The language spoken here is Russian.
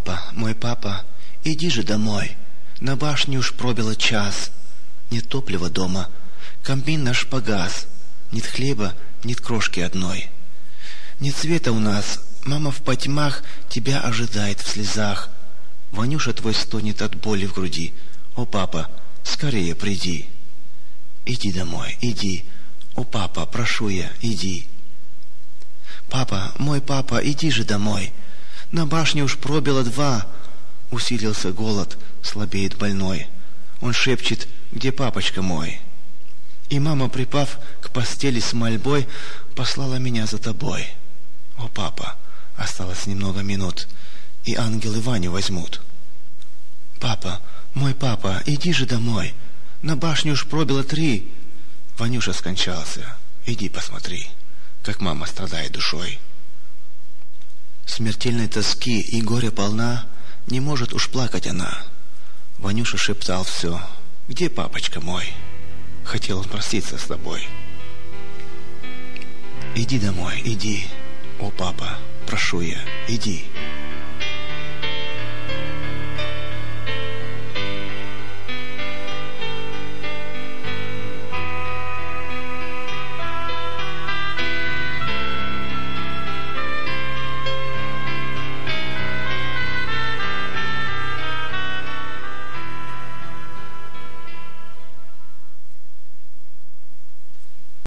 мой папа, иди же домой. На башне уж пробило час. Нет топлива дома, камин наш погас. Нет хлеба, нет крошки одной. Нет света у нас, мама в потьмах тебя ожидает в слезах. Ванюша твой стонет от боли в груди. О, папа, скорее приди. Иди домой, иди. О, папа, прошу я, иди. Папа, мой папа, иди же домой. На башне уж пробило 2. Усилился голод, слабеет больной. Он шепчет: где папочка мой? И мама, припав к постели с мольбой, послала меня за тобой. О, папа, осталось немного минут, и ангелы Ваню возьмут. Папа, мой папа, иди же домой. На башне уж пробило 3. Ванюша скончался. Иди посмотри, как мама страдает душой. Смертельной тоски и горя полна, не может уж плакать она. Ванюша шептал все: где папочка мой? Хотел он проститься с тобой. Иди домой, иди. О, папа, прошу я, иди.